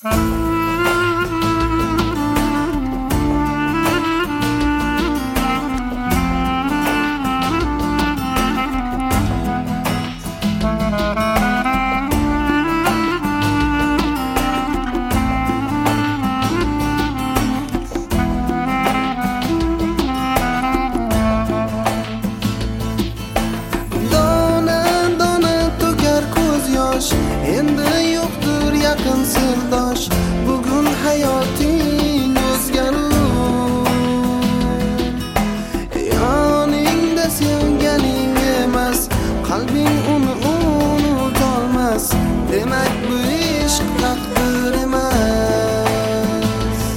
Endi yo'qdir yaqin sirdosh, bugun hayoting o'zgarur. Yoningda sevganing emas, qalbing uni unutolmas. Demak bu ishq taqdir emas.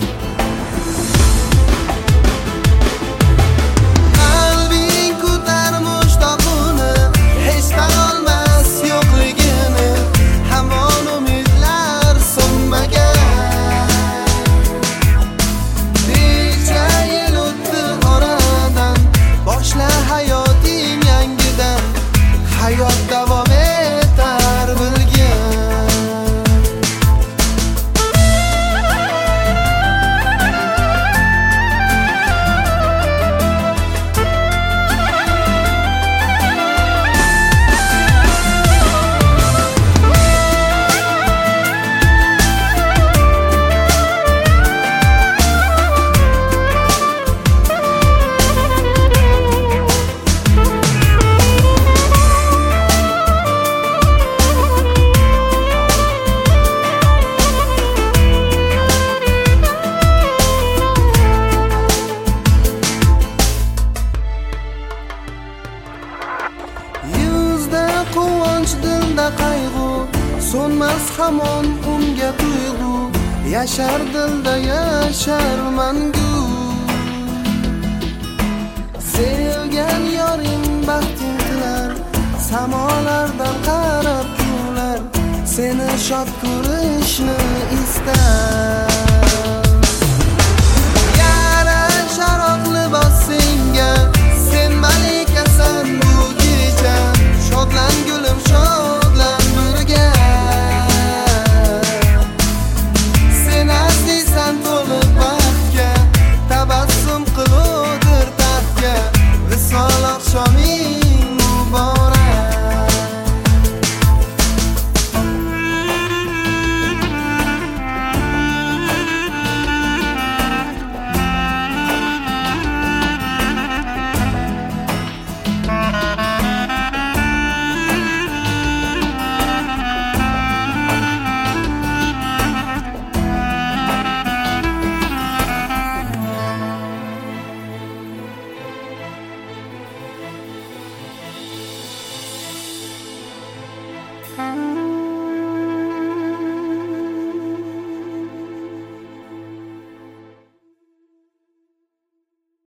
Qalbing ko'tar mushtaquni, hech tanolmas yo'qligini. Hamon umidlar so'nmagan. Necha yil o'tdi oradan, boshla hayoting yangidan. Hayot davom etar bilgin. Quvonch dilda qayg'u, so'nmas hamon unga tuyg'u. Yashar dilda yashar mangu. Sevgan yoring baxting tilar, samolardan qarab kular. Seni shod ko'rishni istar. Yarashar oq libos senga, sen malikasan bu kecha. Shodlan gulim, shodlan birga. Sen azizsan to'liq baxtga, tabassum qiluvdir taxtga. Visol oqshoming muborak.